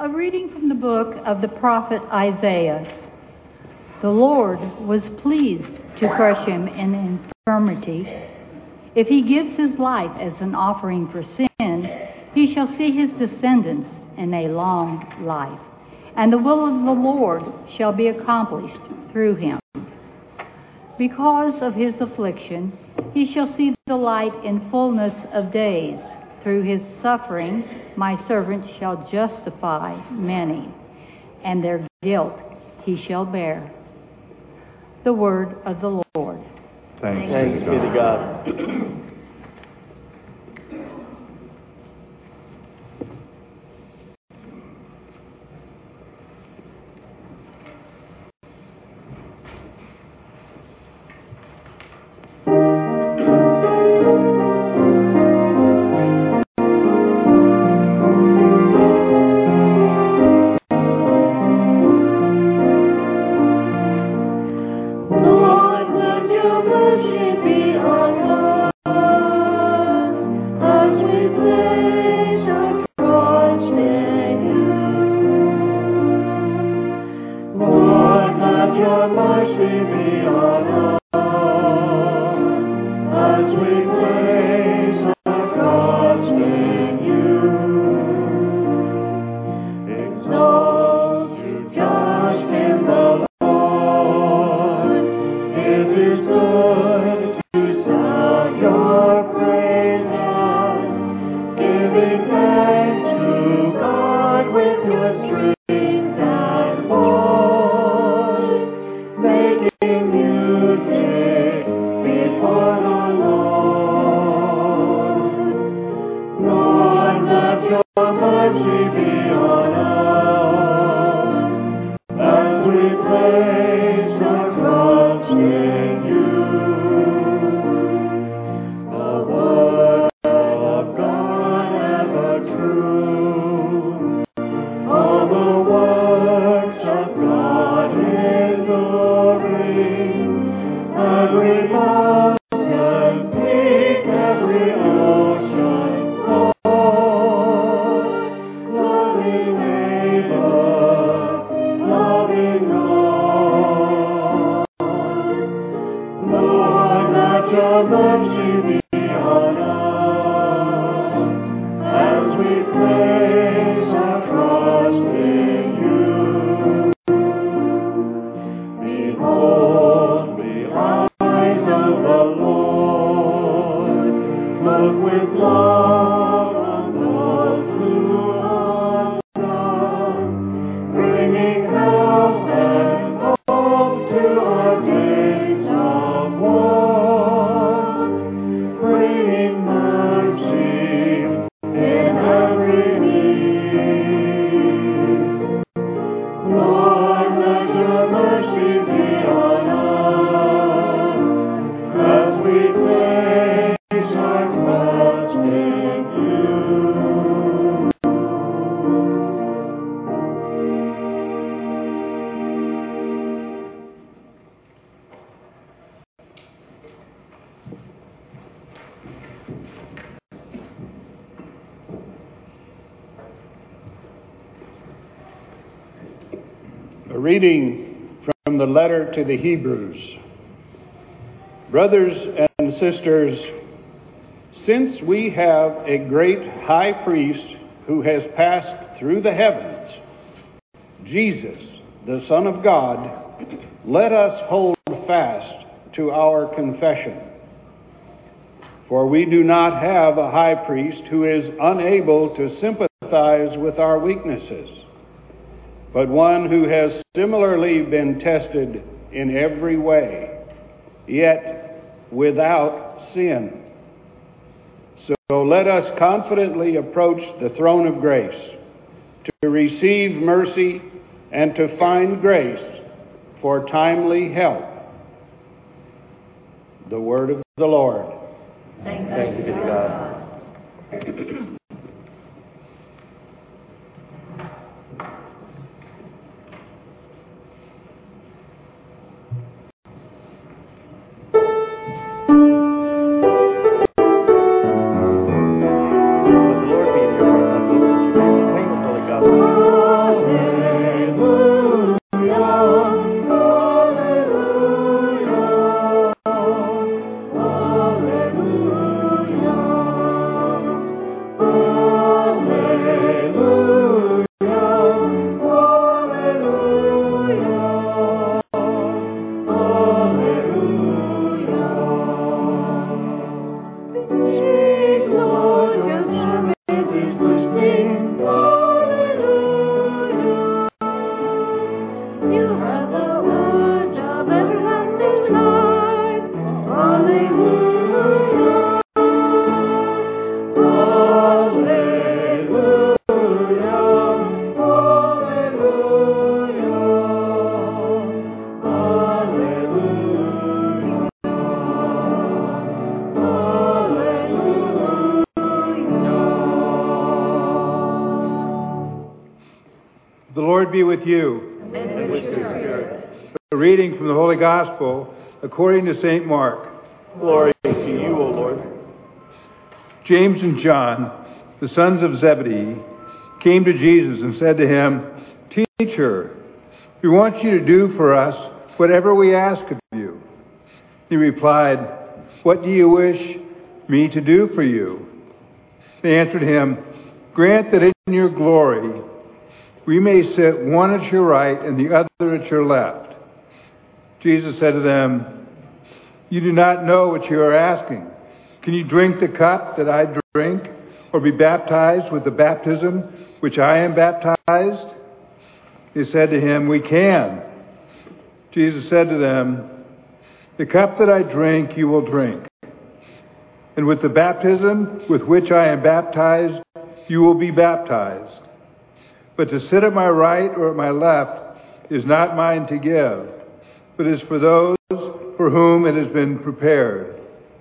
A reading from the book of the prophet Isaiah. The Lord was pleased to crush him in infirmity. If he gives his life as an offering for sin, he shall see his descendants in a long life, and the will of the Lord shall be accomplished through him. Because of his affliction, he shall see the light in fullness of days. Through his suffering, my servant shall justify many, and their guilt he shall bear. The word of the Lord. Thanks be to God. A reading from the letter to the Hebrews. Brothers and sisters, since we have a great high priest who has passed through the heavens, Jesus, the Son of God, let us hold fast to our confession. For we do not have a high priest who is unable to sympathize with our weaknesses, but one who has similarly been tested in every way, yet without sin. So let us confidently approach the throne of grace to receive mercy and to find grace for timely help. The word of the Lord. Thanks be to God. The Lord be in your heart. Let us proclaim His holy gospel. The Lord be with you. And with your spirit. A reading from the Holy Gospel according to St. Mark. Glory to you, O Lord. James and John, the sons of Zebedee, came to Jesus and said to him, "Teacher, we want you to do for us whatever we ask of you." He replied, "What do you wish me to do for you?" They answered him, "Grant that in your glory we may sit one at your right and the other at your left." Jesus said to them, "You do not know what you are asking. Can you drink the cup that I drink, or be baptized with the baptism which I am baptized?" They said to him, "We can." Jesus said to them, "The cup that I drink you will drink, and with the baptism with which I am baptized you will be baptized. But to sit at my right or at my left is not mine to give, but is for those for whom it has been prepared."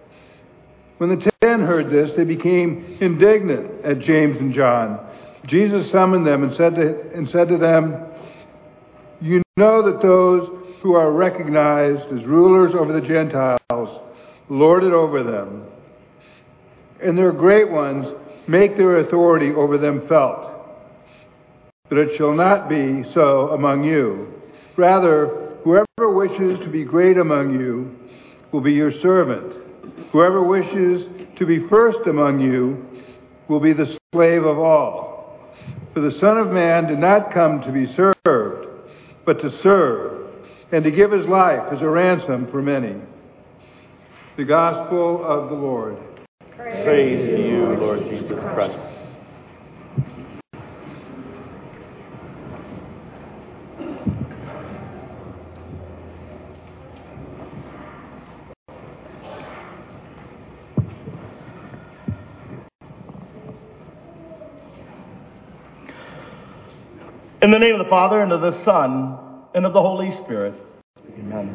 When the 10 heard this, they became indignant at James and John. Jesus summoned them and said to them, "You know that those who are recognized as rulers over the Gentiles lord it over them, and their great ones make their authority over them felt. But it shall not be so among you. Rather, whoever wishes to be great among you will be your servant. Whoever wishes to be first among you will be the slave of all. For the Son of Man did not come to be served, but to serve, and to give his life as a ransom for many." The Gospel of the Lord. Praise to you, Lord Jesus Christ. In the name of the Father, and of the Son, and of the Holy Spirit. Amen.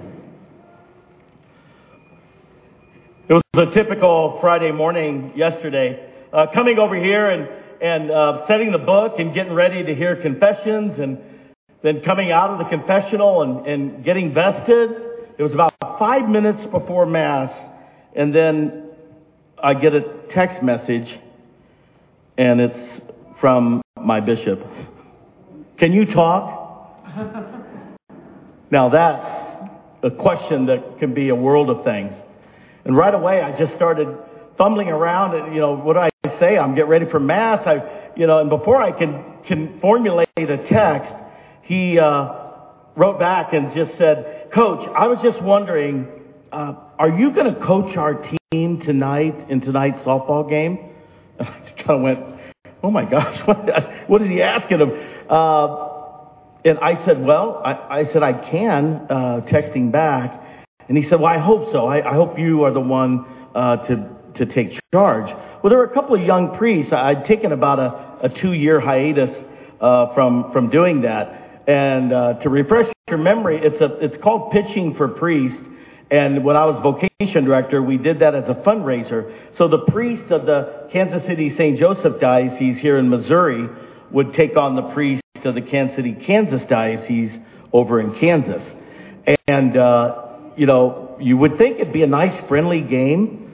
It was a typical Friday morning yesterday. Coming over here and setting the book and getting ready to hear confessions, and then coming out of the confessional and getting vested. It was about 5 minutes before Mass, and then I get a text message, and it's from my bishop. "Can you talk?" Now that's a question that can be a world of things. And right away I just started fumbling around and, what do I say? I'm getting ready for Mass. And before I can formulate a text, he wrote back and just said, "Coach, I was just wondering, are you going to coach our team tonight in tonight's softball game?" I just kind of went, "Oh my gosh, what is he asking him?" And I said, "Well, I said I can," texting back. And he said, "Well, I hope so. I hope you are the one to take charge." Well, there were a couple of young priests. I'd taken about a 2-year hiatus from doing that. And to refresh your memory, it's called Pitching for Priests. And when I was vocation director, we did that as a fundraiser. So the priest of the Kansas City St. Joseph Diocese here in Missouri would take on the priest of the Kansas City, Kansas Diocese over in Kansas. And, you would think it'd be a nice, friendly game.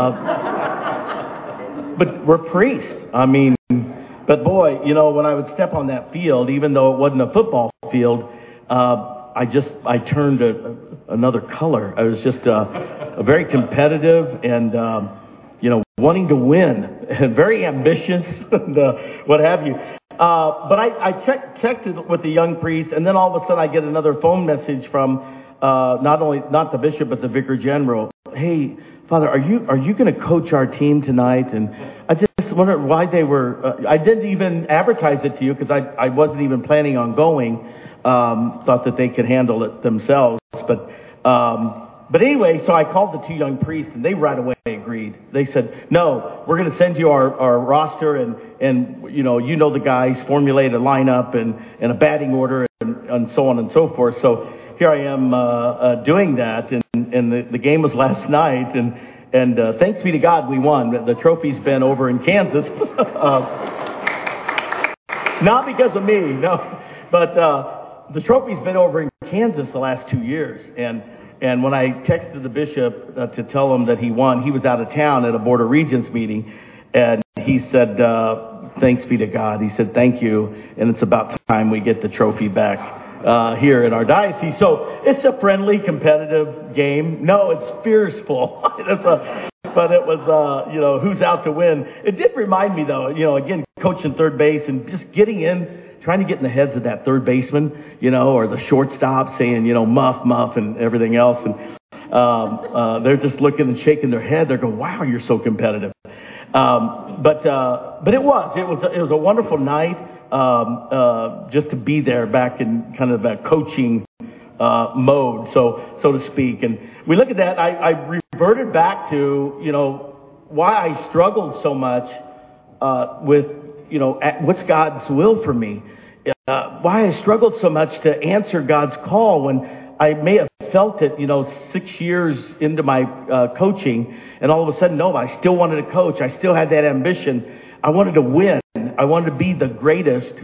But we're priests. But boy, when I would step on that field, even though it wasn't a football field, I turned another color. I was just a very competitive and, wanting to win and very ambitious and what have you. But I checked it with the young priest, and then all of a sudden I get another phone message from not the bishop, but the vicar general. "Hey, Father, are you going to coach our team tonight?" And I just wondered why they were. I didn't even advertise it to you because I wasn't even planning on going. Thought that they could handle it themselves. But But anyway, so I called the two young priests, and they right away agreed. They said, no, we're going to send you our roster, and you know the guys, formulate a lineup and a batting order and so on and so forth. So here I am doing that, and the game was last night, and thanks be to God we won. The trophy's been over in Kansas. Not because of me, no, but the trophy's been over in Kansas the last 2 years, and when I texted the bishop to tell him that he won, he was out of town at a Board of Regents meeting, and he said, thanks be to God. He said, thank you, and it's about time we get the trophy back here in our diocese. So it's a friendly, competitive game. No, it's fearful. But it was, who's out to win. It did remind me, though, again, coaching third base and just getting in, trying to get in the heads of that third baseman, or the shortstop saying, muff, and everything else. And they're just looking and shaking their head. They're going, wow, you're so competitive. But it was a wonderful night just to be there back in kind of that coaching mode, so to speak. And we look at that. I reverted back to, why I struggled so much with, what's God's will for me. Why I struggled so much to answer God's call when I may have felt it, 6 years into my coaching, and all of a sudden, no, I still wanted to coach. I still had that ambition. I wanted to win. I wanted to be the greatest,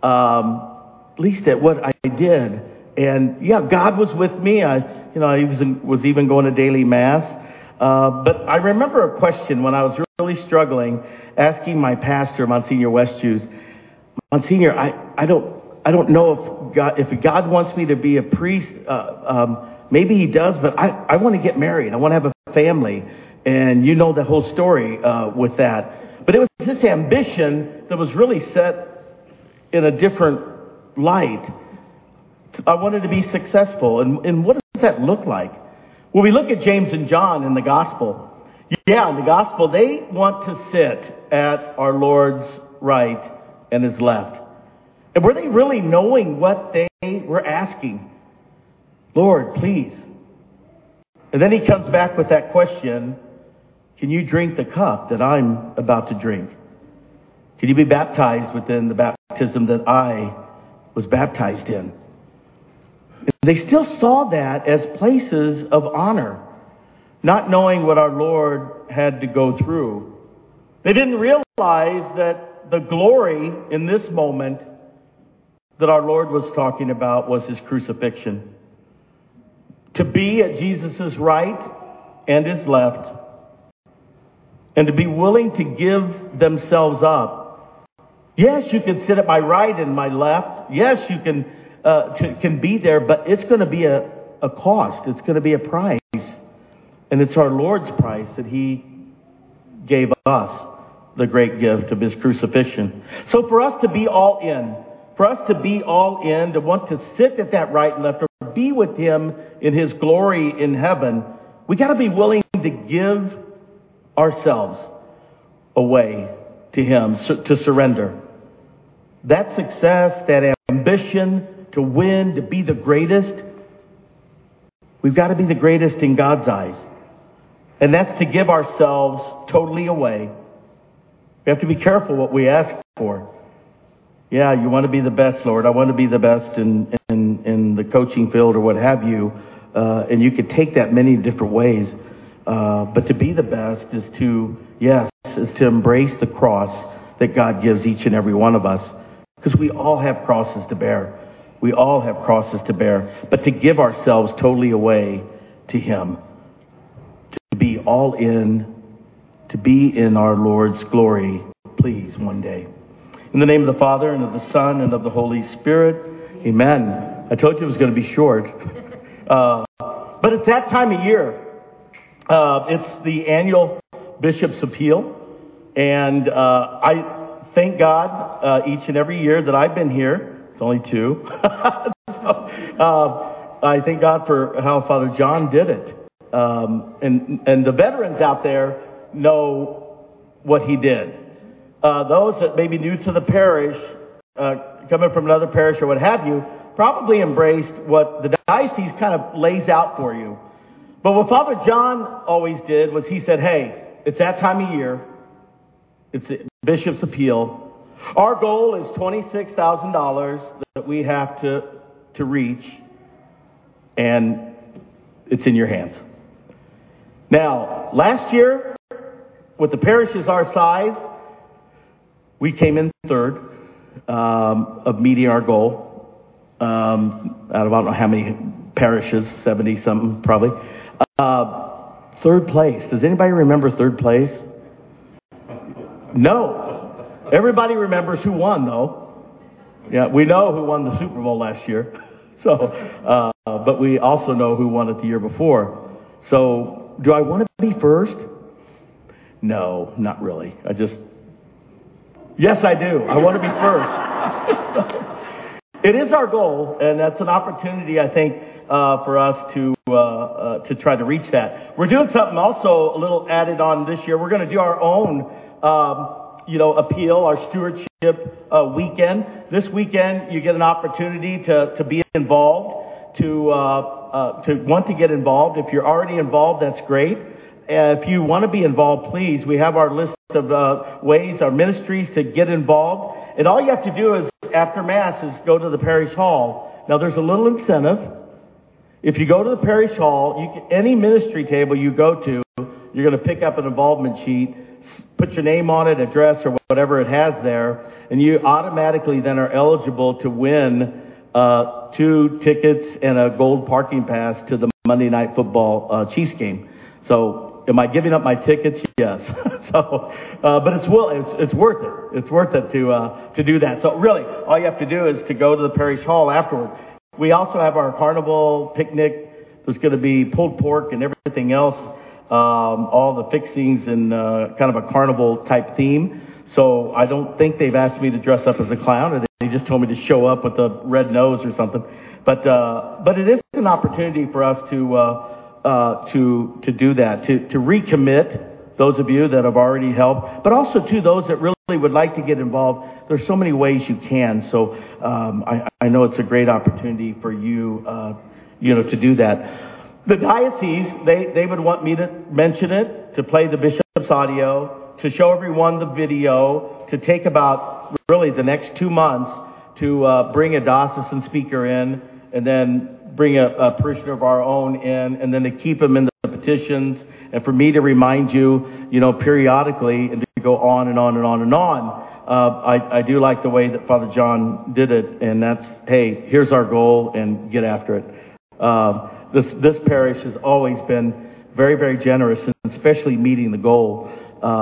at least at what I did. And yeah, God was with me. I was even going to daily mass. But I remember a question when I was really struggling, asking my pastor, Monsignor Westjuice, Monsignor, I don't know if God wants me to be a priest. Maybe he does, but I want to get married. I want to have a family. And you know the whole story with that. But it was this ambition that was really set in a different light. I wanted to be successful. And what does that look like? Well, we look at James and John in the gospel. Yeah, in the gospel, they want to sit at our Lord's right and his left. And were they really knowing what they were asking? Lord, please. And then he comes back with that question, can you drink the cup that I'm about to drink? Can you be baptized within the baptism that I was baptized in? And they still saw that as places of honor, not knowing what our Lord had to go through. They didn't realize that the glory in this moment that our Lord was talking about was his crucifixion. To be at Jesus' right and his left, and to be willing to give themselves up. Yes, you can sit at my right and my left. Yes, you can be there, but it's going to be a cost. It's going to be a price. And it's our Lord's price that he gave us, the great gift of his crucifixion. So for us to be all in, to want to sit at that right and left, or be with him in his glory in heaven, we got to be willing to give ourselves away to him, to surrender. That success, that ambition to win, to be the greatest, we've got to be the greatest in God's eyes. And that's to give ourselves totally away. We have to be careful what we ask for. Yeah, you want to be the best, Lord. I want to be the best in the coaching field or what have you. And you could take that many different ways. But to be the best is to embrace the cross that God gives each and every one of us. Because we all have crosses to bear. We all have crosses to bear. But to give ourselves totally away to him. To be all in. To be in our Lord's glory, please, one day. In the name of the Father, and of the Son, and of the Holy Spirit. Amen. I told you it was going to be short. But it's that time of year. It's the annual Bishop's Appeal. And I thank God each and every year that I've been here. It's only 2. I thank God for how Father John did it. And the veterans out there know what he did. Those that may be new to the parish, coming from another parish or what have you, probably embraced what the diocese kind of lays out for you. But what Father John always did was he said, hey, it's that time of year. It's the Bishop's Appeal. Our goal is $26,000 that we have to reach, and it's in your hands. Now, last year, with the parishes our size, we came in third of meeting our goal. Out of I don't know how many parishes, 70-something probably. Third place. Does anybody remember third place? No. Everybody remembers who won, though. Yeah, we know who won the Super Bowl last year. So, but we also know who won it the year before. So, do I want to be first? No, not really. Yes, I do. I want to be first. It is our goal, and that's an opportunity, I think, for us to try to reach that. We're doing something also a little added on this year. We're going to do our own, appeal, our stewardship weekend. This weekend, you get an opportunity to be involved, to want to get involved. If you're already involved, that's great. If you want to be involved, please, we have our list of ways, our ministries to get involved. And all you have to do is, after Mass, is go to the parish hall. Now, there's a little incentive. If you go to the parish hall, any ministry table you go to, you're going to pick up an involvement sheet, put your name on it, address, or whatever it has there, and you automatically then are eligible to win 2 tickets and a gold parking pass to the Monday Night Football Chiefs game. So, am I giving up my tickets? Yes. So, but it's worth it. It's worth it to do that. So really, all you have to do is to go to the parish hall afterward. We also have our carnival picnic. There's going to be pulled pork and everything else, all the fixings and kind of a carnival type theme. So I don't think they've asked me to dress up as a clown, or they just told me to show up with a red nose or something. But it is an opportunity for us to do that, to recommit those of you that have already helped, but also to those that really would like to get involved. There's so many ways you can. So I know it's a great opportunity for you, to do that. The diocese, they would want me to mention it, to play the bishop's audio, to show everyone the video, to take about really the next 2 months to bring a diocesan speaker in, and then bring a parishioner of our own in, and then to keep them in the petitions, and for me to remind you, periodically, and to go on and on and on and on. I do like the way that Father John did it, and that's, hey, here's our goal, and get after it. This parish has always been very, very generous, and especially meeting the goal,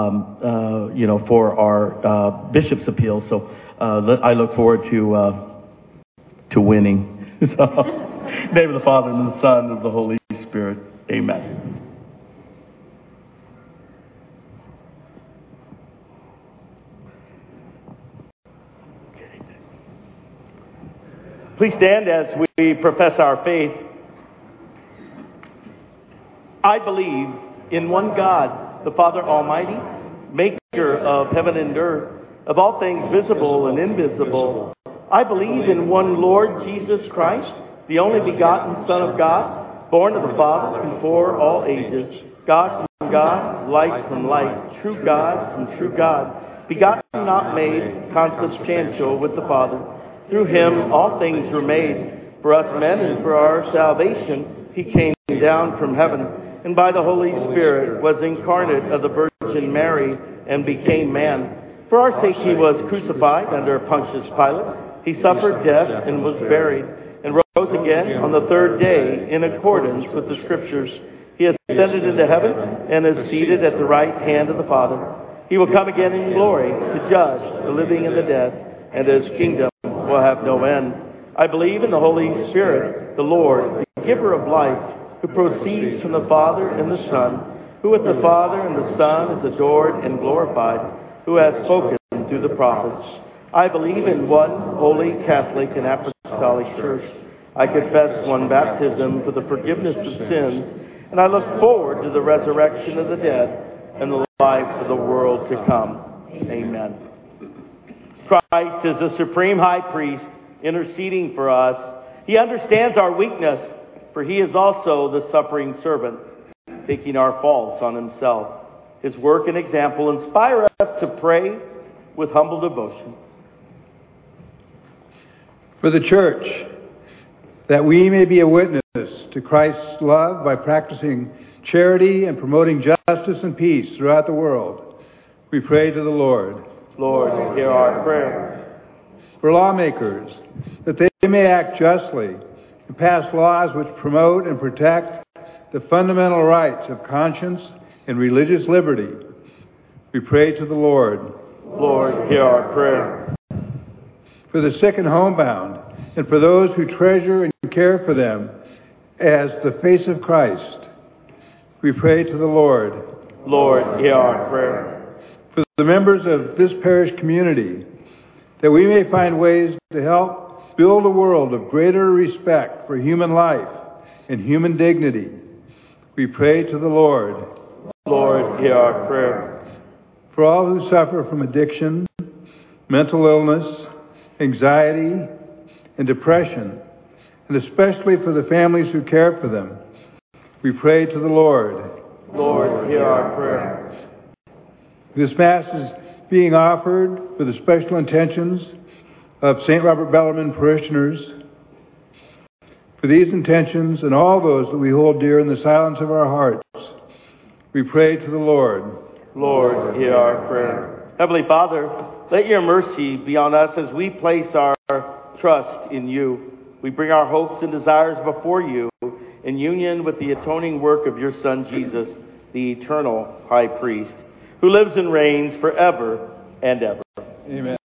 for our bishop's appeal. So I look forward to winning. So, in the name of the Father, and the Son, and of the Holy Spirit. Amen. Please stand as we profess our faith. I believe in one God, the Father Almighty, maker of heaven and earth, of all things visible and invisible. I believe in one Lord Jesus Christ, the only begotten Son of God, born of the Father before all ages, God from God, light from light, true God from true God, begotten, not made, consubstantial with the Father. Through him all things were made. For us men and for our salvation, he came down from heaven, and by the Holy Spirit was incarnate of the Virgin Mary and became man. For our sake he was crucified under Pontius Pilate. He suffered death and was buried, and rose again on the third day in accordance with the Scriptures. He ascended into heaven and is seated at the right hand of the Father. He will come again in glory to judge the living and the dead, and his kingdom will have no end. I believe in the Holy Spirit, the Lord, the giver of life, who proceeds from the Father and the Son, who with the Father and the Son is adored and glorified, who has spoken through the prophets. I believe in one holy, Catholic, and apostolic church. I confess one baptism for the forgiveness of sins, and I look forward to the resurrection of the dead and the life of the world to come. Amen. Christ is the supreme high priest interceding for us. He understands our weakness, for he is also the suffering servant. taking our faults on himself. His work and example inspire us to pray with humble devotion. For the church, that we may be a witness to Christ's love by practicing charity and promoting justice and peace throughout the world, we pray to the Lord. Lord, hear our prayer. For lawmakers, that they may act justly and pass laws which promote and protect the fundamental rights of conscience and religious liberty, we pray to the Lord. Lord, hear our prayer. For the sick and homebound, and for those who treasure and care for them as the face of Christ, we pray to the Lord. Lord, hear our prayer. For the members of this parish community, that we may find ways to help build a world of greater respect for human life and human dignity, we pray to the Lord. Lord, hear our prayer. For all who suffer from addiction, mental illness, anxiety, and depression, and especially for the families who care for them, we pray to the Lord. Lord, hear our prayer. This Mass is being offered for the special intentions of St. Robert Bellarmine parishioners. For these intentions and all those that we hold dear in the silence of our hearts, we pray to the Lord. Lord, hear our prayer. Heavenly Father, let your mercy be on us as we place our trust in you. We bring our hopes and desires before you in union with the atoning work of your Son, Jesus, the eternal high priest, who lives and reigns forever and ever. Amen.